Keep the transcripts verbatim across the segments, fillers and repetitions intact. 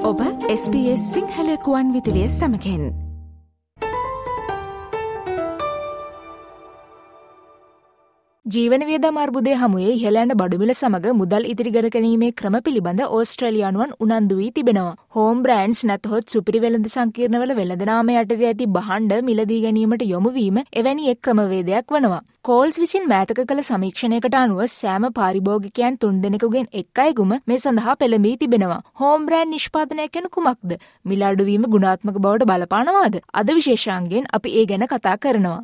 ඔබ S B S Sinhala කුවන් විදුලිය සමගින්. ජීවන වියදම් අර්බුදය හමුවේ ඉහළ යන බඩු මිල සමග මුදල් ඉදිරිකර ගැනීමේ ක්‍රම පිළිබඳ ඕස්ට්‍රේලියානුවන් උනන්දු වී තිබෙනවා. හෝම් බ්‍රෑන්ඩ්ස් නැතහොත් සුපිරි වෙළඳ සංකීර්ණවල වෙළඳ නාම යටතේ ඇති භාණ්ඩ මිලදී ගැනීමට යොමු වීම එවැනි එක් ක්‍රමවේදයක් වනවා. කෝල්ස් විසින් මෑතක කළ සමීක්ෂණයකට අනුව සෑම පාරිභෝගිකයන් තුන්දෙනෙකුගෙන් එක් අයෙකුම මේ සඳහා පෙළඹී තිබෙනවා. හෝම් බ්‍රෑන්ඩ් නිෂ්පාදනය කියන කුමක්ද? මිල අඩුවීම ගුණාත්මක බවට බලපානවාද? අද විශේෂාංගයෙන් අපි ඒ ගැන කතා කරනවා.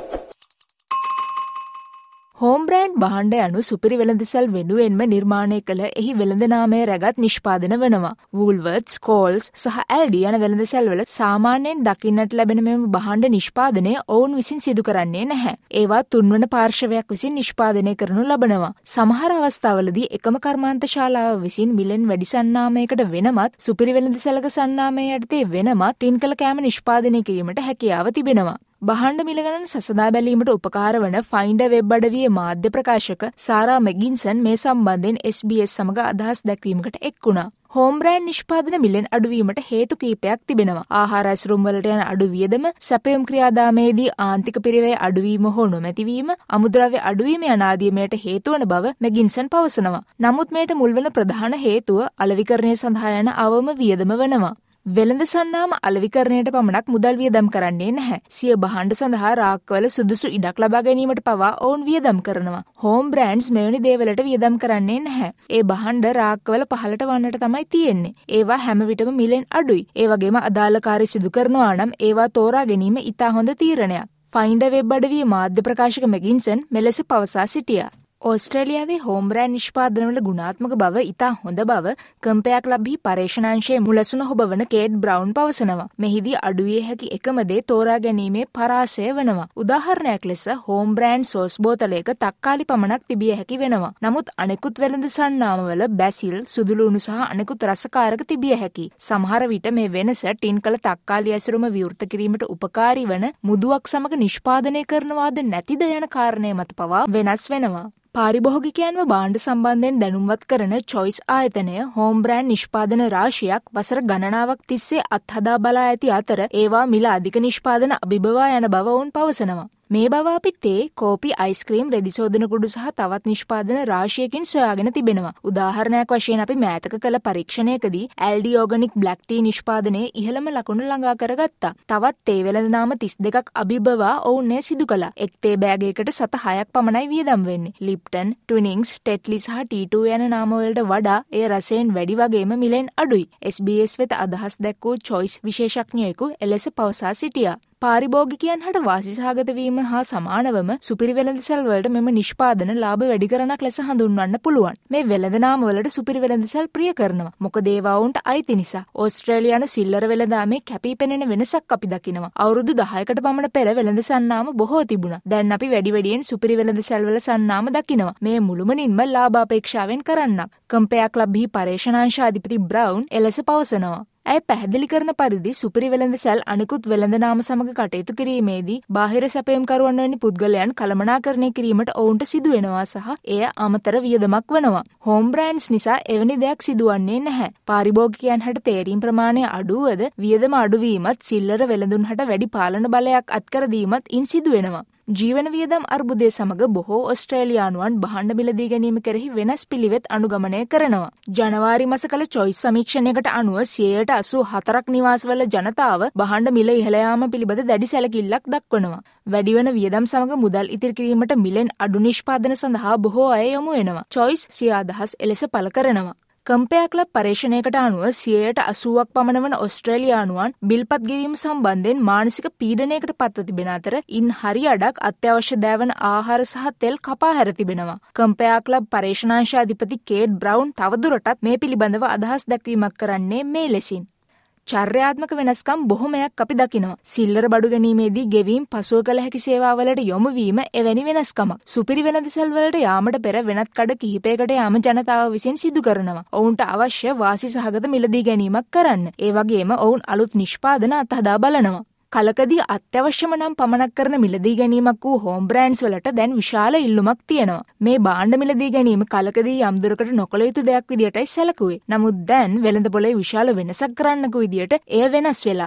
හෝම් බ්‍රෑන්ඩ් භාණ්ඩ යනු සුපිරි වෙළඳසැල් වෙනුවෙන්ම නිර්මාණය කළ එහි වෙළඳ නාමය රැගත් නිෂ්පාදන වනවා. වූල්වර්ත්ස්, කෝල්ස් සහ ඇල්ඩි යන වෙළඳසැල්වල සාමාන්‍යයෙන් දකින්නට ලැබෙන මෙම භාණ්ඩ නිෂ්පාදනය ඔවුන් විසින් සිදු කරන්නේ නැහැ. ඒවා තුන්වන පාර්ශවයක් විසින් නිෂ්පාදනය කරනු ලබනවා. සමහර අවස්ථාවලදී එකම කර්මාන්ත ශාලාව විසින් මිලෙන් වැඩි සන්නාමයකට වෙනමත් සුපිරි වෙළඳසැලක සන්නාමය යටතේ වෙනමත් ටින් කළ කෑම නිෂ්පාදනය කිරීමට හැකියාව තිබෙනවා. භාණ්ඩ මිල ගණන් සසඳා බැලීමට උපකාර වන ෆයින්ඩර් වෙබ් අඩවියේ මාධ්‍ය ප්‍රකාශක සාරා මෙගින්සන් මේ සම්බන්ධයෙන් එස් බී එස් සමග අදහස් දැක්වීමකට එක් වුණා. හෝම් බ්‍රෑන්ඩ් නිෂ්පාදන මිලෙන් අඩුවීමට හේතු කීපයක් තිබෙනවා. ආහාර ඇසුරුම් වලට යන අඩු වියදම, සැපයුම් ක්‍රියාදාමයේදී ආන්තික පිරිවැය අඩුවීම හෝ නොමැතිවීම, අමුද්‍රව්‍ය අඩුවීම යන ආදී මෙයට හේතු වන බව මෙගින්සන් පවසනවා. නමුත් මෙයට මුල්වන ප්‍රධාන හේතුව අලෙවිකරණය සඳහා යන අවම වියදම වනවා. වෙළඳ සන්නාම අලෙවිකරණයට පමණක් මුදල් වියදම් කරන්නේ නැහැ. සිය භාණ්ඩ සඳහා රාක්කවල සුදුසු ඉඩක් ලබා ගැනීමට පවා ඔවුන් වියදම් කරනවා. හෝම් බ්‍රෑන්ඩ්ස් මෙවැනි දේවලට වියදම් කරන්නේ නැහැ. ඒ භාණ්ඩ රාක්කවල පහළට වන්නට තමයි තියෙන්නේ. ඒවා හැම විටම මිලෙන් අඩුයි. ඒ වගේම අදාළ කාර්ය සිදු කරනවා නම් ඒවා තෝරා ගැනීම ඉතා හොඳ තීරණයක්. ෆයින්ඩර් වෙබ් අඩවියේ මාධ්‍ය ප්‍රකාශක මෙගින්සන් මෙලෙස පවසා සිටියා. ඕස්ට්‍රේලියාවේ හෝම් බ්‍රෑන්ඩ් නිෂ්පාදනවල ගුණාත්මක බව ඉතා හොඳ බව කම්පයක් ලබ්හි පර්යේෂණාංශයේ මුලසුන හොබවන කේට් බ්‍රවුන් පවසනවා. මෙහිදී අඩුවේ හැකි එකම දේ තෝරා ගැනීමේ පරාසය වෙනවා. උදාහරණයක් ලෙස හෝම් බ්‍රෑන්ඩ් සෝස් බෝතලයක තක්කාලි පමණක් තිබිය හැකි වෙනවා. නමුත් අනෙකුත් වෙළඳ සන්නාමවල බැසිල්, සුදුලුණු සහ අනෙකුත් රසකාරක තිබිය හැකි. සමහර විට මේ වෙනස ටින් කළ තක්කාලි ඇසුරුම විවෘත කිරීමට උපකාරී වන මුදුවක් සමග නිෂ්පාදනය කරනවාද නැතිද යන කාරණය මත පවා වෙනස් වෙනවා. පාරිභෝගිකයන්ව භාණ්ඩ සම්බන්ධයෙන් දැනුම්වත් කරන චොයිස් ආයතනය හෝම් බ්‍රෑන්ඩ් නිෂ්පාදන රාශියක් වසර ගණනාවක් තිස්සේ අත්හදා බලා ඇති අතර ඒවා මිල අධික නිෂ්පාදන අභිබවා යන බව ඔවුන් පවසනවා. මේ බව අපි තේ, කෝපි, අයිස්ක්‍රීම්, රෙදි සෝදන කුඩු සහ තවත් නිෂ්පාදන රාශියකින් සොයාගෙන තිබෙනවා. උදාහරණයක් වශයෙන් අපි මෑතක කළ පරීක්ෂණයකදී ඇල්ඩි ඕගනික් බ්ලැක් ටී නිෂ්පාදනයේ ඉහළම ලකුණු ළඟා කරගත්තා. තවත් තේ වෙළඳ නාම තිස් දෙකක් අභිබවා ඔවුන් එය සිදු කළා. එක් තේ බෑගයකට සත හයක් පමණයි වියදම් වෙන්නේ. ලිප්ටන්, ට්විනිංග්ස්, ටෙට්ලි සහ ටී ටූ යන නාමවලට වඩා එය රසයෙන් වැඩි වගේම මිලෙන් අඩුයි. එස් බී එස් වෙත අදහස් දැක්වූ චොයිස් විශේෂඥයෙකු එලෙස පවසා සිටියා. පාරිභෝගිකයන් හට වාසිසහගත වීම හා සමානවම සුපිරි වෙළඳසැල් වලට මෙම නිෂ්පාදන ලාභ වැඩි කරනක් ලෙස හඳුන්වන්න පුළුවන්. මේ වෙළඳ නාම වලට සුපිරි වෙළඳසැල් ප්‍රිය කරනවා. මොකද ඒවා වුන්ට අයිති නිසා. ඕස්ට්‍රේලියානු සිල්ලර වෙළඳාමේ කැපී පෙනෙන වෙනසක් අපි දකිනවා. අවුරුදු දහයකට පමණ පෙර වෙළඳ සන්නාම බොහෝ තිබුණා. දැන් අපි වැඩි වැඩියෙන් සුපිරි වෙළඳසැල් වල සන්නාම දකිනවා. මේ මුළුමනින්ම ලාභ අපේක්ෂාවෙන් කරන්නක්. කම්පයක් ලබ්හි පර්යේෂණාංශ අධිපති බ්‍රවුන් එලෙස පවසනවා. ඇය පැහැදිලි කරන පරිදි සුපිරි වෙළඳසැල් අනිකුත් වෙළඳ නාම සමග කටයුතු කිරීමේදී බාහිර සැපයුම්කරුවන් වැනි පුද්ගලයන් කළමනාකරණය කිරීමට ඔවුන්ට සිදු වෙනවා සහ එය අමතර වියදමක් වනවා. හෝම් බ්‍රෑන්ඩ්ස් නිසා එවැනි දෙයක් සිදුවන්නේ නැහැ. පාරිභෝගිකයන් හට තේරීම් ප්‍රමාණය අඩුවද වියදම අඩුවීමත් සිල්ලර වෙළඳුන් හට වැඩි පාලන බලයක් අත්කර දීමත් ඉන් සිදු වෙනවා. ජීවන වියදම් අර්බුදය සමග බොහෝ ඕස්ට්‍රේලියානුවන් භාණ්ඩ මිලදී ගැනීම කෙරෙහි වෙනස් පිළිවෙත් අනුගමනය කරනවා. ජනවාරි මාස කළ චොයිස් සමීක්ෂණයකට අනුව සියයට අසූ හතරක් නිවාසවල ජනතාව භාණ්ඩ මිල ඉහළ යාම පිළිබඳ දැඩි සැලකිල්ලක් දක්වනවා. වැඩිවන වියදම් සමග මුදල් ඉතිරි කිරීමට මිලෙන් අඩු නිෂ්පාදන සඳහා බොහෝ අය යොමු වෙනවා. චොයිස් සිය අදහස් එලෙස පළ කරනවා. කම්පයක් ලබ් පර්යේෂණයකට අනුව සියයට අසූවක් පමණ වන ඕස්ට්‍රේලියානුවන් බිල්පත් ගෙවීම සම්බන්ධයෙන් මානසික පීඩනයකට පත්ව තිබෙන අතර ඉන් හරි අඩක් අත්‍යවශ්‍ය දෑවන ආහාර සහ තෙල් කපා හැර තිබෙනවා. කම්පයක් ලබ් පර්යේෂණාංශ අධිපති කේට් බ්‍රවුන් තවදුරටත් මේ පිළිබඳව අදහස් දැක්වීමක් කරන්නේ මේ ලෙසින්. චර්යාත්මක වෙනස්කම් බොහොමයක් අපි දකිනවා. සිල්ලර බඩු ගැනීමේදී ගෙවීම් පසුව කළ හැකි සේවාවලට යොමු වීම එවැනි වෙනස්කමක්. සුපිරි වෙළඳසැල් වලට යාමට පෙර වෙනත් කඩ කිහිපයකට යාම ජනතාව විසින් සිදු කරනවා. ඔවුන්ට අවශ්‍ය වාසි සහගත මිලදී ගැනීමක් කරන්න. ඒ වගේම ඔවුන් අලුත් නිෂ්පාදන අත්හදා බලනවා. කලකදී අත්‍යවශ්‍යම නම් පමණක් කරන මිලදී ගැනීමක් වූ හෝම් බ්‍රෑන්ඩ්ස් වලට දැන් විශාල ඉල්ලුමක් තියෙනවා. මේ භාණ්ඩ මිලදී ගැනීම කලකදී යම් දුරකට නොකළ යුතු දෙයක් විදියටයි සැලකුවේ. නමුත් දැන් වෙළඳපොලේ විශාල වෙනසක් කරන්නක විදියට එය වෙනස් වෙලා.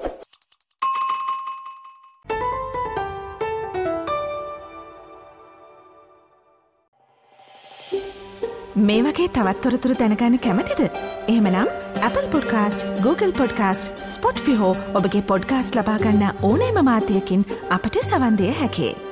මේ වගේ තවත් තොරතුරු දැනගන්න කැමතිද? එහෙමනම් Apple Podcast, Google Podcast, Spotify හෝ ඔබගේ පොඩ්කාස්ට් ලබා ගන්න ඕනෑම මාධ්‍යයකින් අපට සවන් දෙන්න හැකියි.